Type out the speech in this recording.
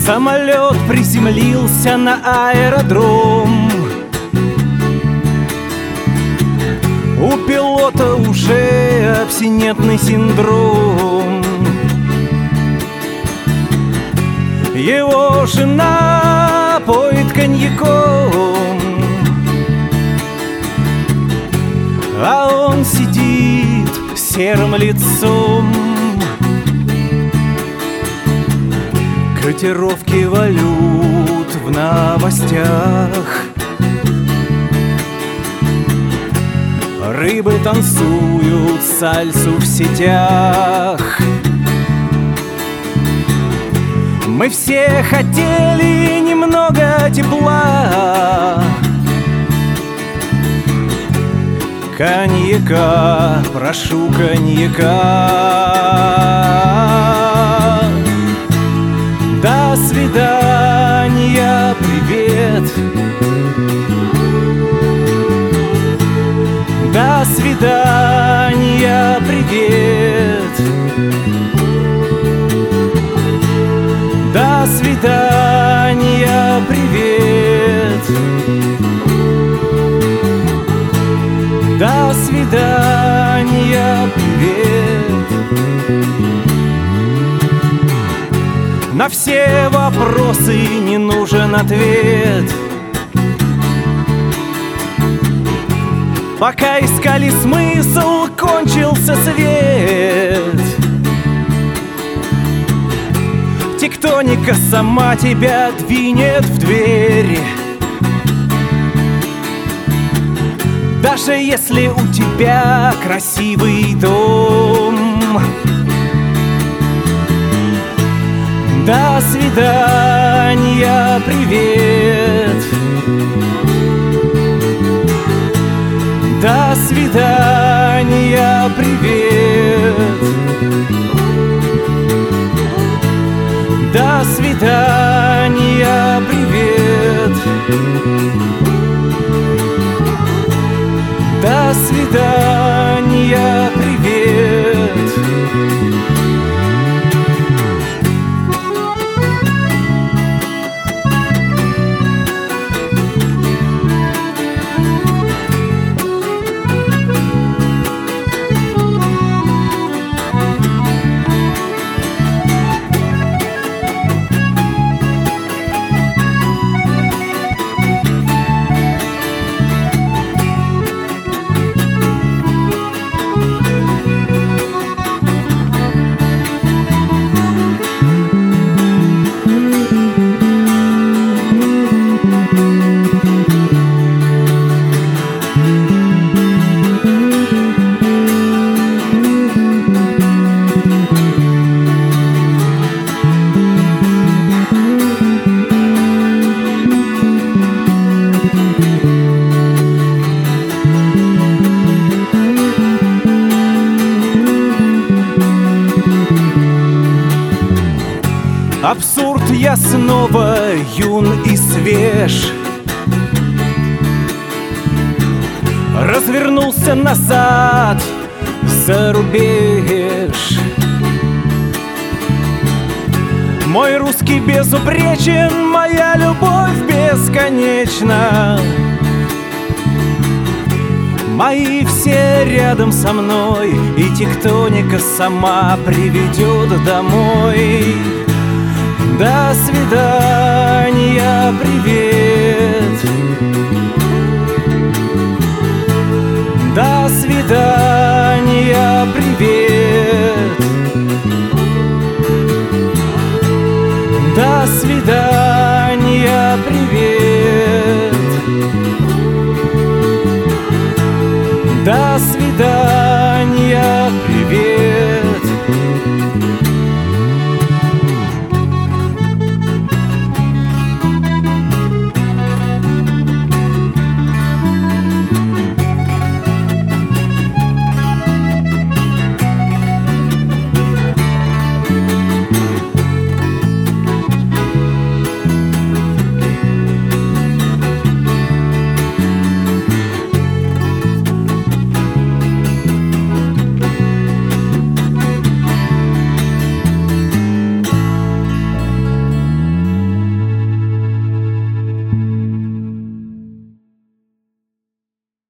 Самолет приземлился на аэродром. У пилота уже абстинентный синдром. Его жена поет коньяком, а он сидит с серым лицом. Котировки валют в новостях, рыбы танцуют сальсу в сетях. Мы все хотели немного тепла, коньяка, прошу коньяка. До свидания, привет. До свидания, привет. До свидания, привет. До свидания, привет. На все вопросы не нужен ответ. Пока искали смысл, кончился свет. Тектоника сама тебя двинет в дверь. Даже если у тебя красивый дом. До свидания, привет. До свидания, привет. До свидания, привет. До свидания, привет. Абсурд, я снова юн и свеж. Развернулся назад за рубеж. Мой русский безупречен, моя любовь бесконечна. Мои все рядом со мной, и тектоника сама приведет домой. До свидания, привет. До свидания, привет. До свидания.